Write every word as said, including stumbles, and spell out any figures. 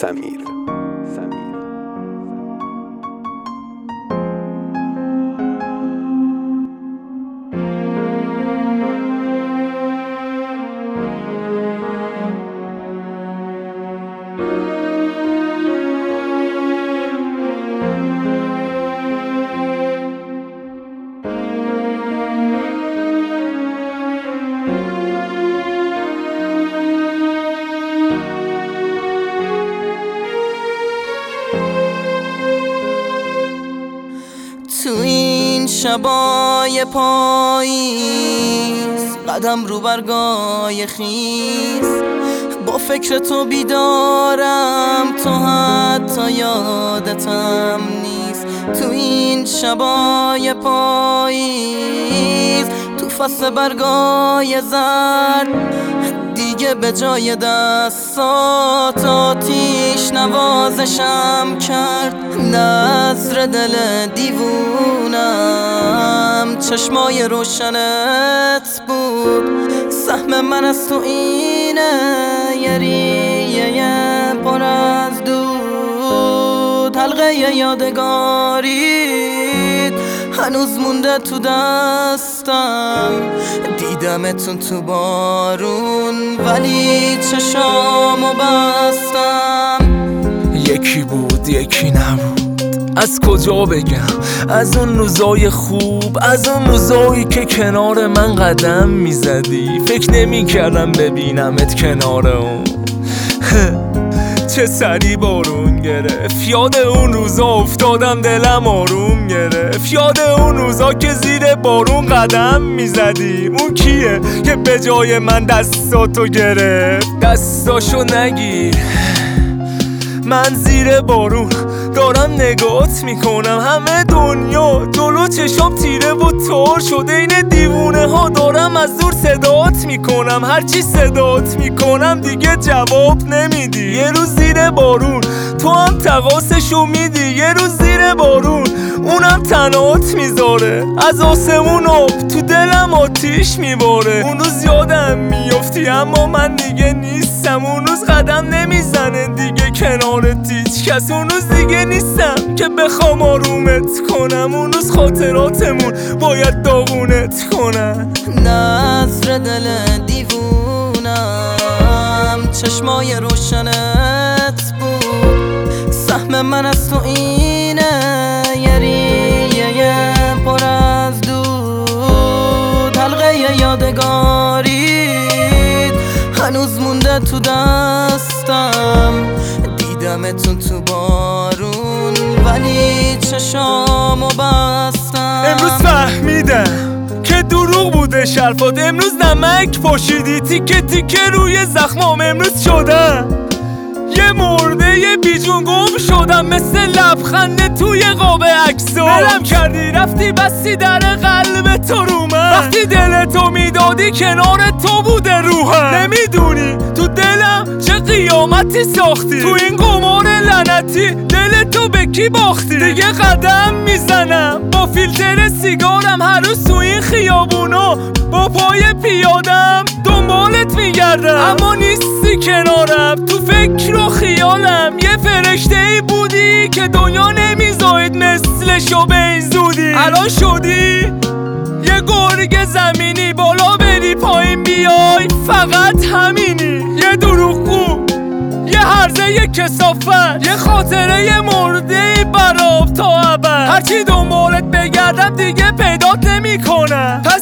سمیر. تو این شبای پاییز قدم رو برگای خیز، با فکر تو بیدارم، تو حتی یادتم نیست. تو این شبای پاییز تو فصل برگای زرد، دیگه به جای دستات آتیش نوازشم کرد. نظر دل دیوونم چشمای روشنت بود، سهم من از تو اینه یه ریه پر از دود. حلقه یادگاریت هنوز مونده تو دستم، دیدمتون تو بارون ولی چشامو بستم. یکی بود یکی نبود، از کجا بگم؟ از اون روزای خوب، از اون روزایی که کنار من قدم میزدی، فکر نمی کردم ببینمت کنار اون. چه سری بارون گرفت، یاد اون روزا افتادم دلم آروم گرفت. یاد اون روزا که زیر بارون قدم میزدیم، اون کیه که به جای من دستاتو گرفت؟ دستاشو نگیر، من زیر بارون دارم نگات میکنم، همه دنیا جلو چشام تیره و تار شده. این دیوونه ها دارم از دور صدات میکنم، هرچی صدات میکنم دیگه جواب نمیدی. یه روز زیر بارون تو هم تقاسشو میدی، یه روز زیر بارون اونم تنات میذاره. از آسمون آب تو دلم آتیش میباره. اون روز یادم میافتی اما من دیگه نیستم، اون روز قدم نمیزنه دیگه کنارت هیچ کس. اون روز دیگه نیستم که بخوام آرومت کنم، اون روز خاطراتمون باید داغونت کنم. نظر دل دیوونم چشمای روشنت بود، سهم من از تو اینه یه ریه پر از دود. حلقه یادگاریت هنوز مونده تو دستم، دیدمتون تو بارون ولی چشامو بستم. امروز فهمیدم که دروغ بوده شرفات، امروز نمک پاشیدی تیکه تیکه روی زخمام. امروز شدم یه مرده یه بیجون گم شدم، مثل لبخنده توی قاب عکسات. دلم کردی رفتی بستی در قلب تو رو من، وقتی دل تو میدادی کنار تو بوده روحم. نمیدونی تو دلم چه قیامتی ساختی، تو این قمار لعنتی دل تو به کی باختی. دیگه قدم میزنم با فیلتر سیگارم هر روز تو این خیابونا، با پای پیادم دنبالت میگردم اما نیستی کنارم. تو فکر و خیالم یه فرشته ای بودی که دنیا نمیزاید مثلشو به این زودی. الان شدی یه گرگ زمینی، بالا بری پایین بیای فقط همینی. یه دروغگو، یه هرزه، یه کثافت، یه خاطره یه مرده برام تا ابد. هرچی دنبالت بگردم دیگه پیدات نمی کنم، پس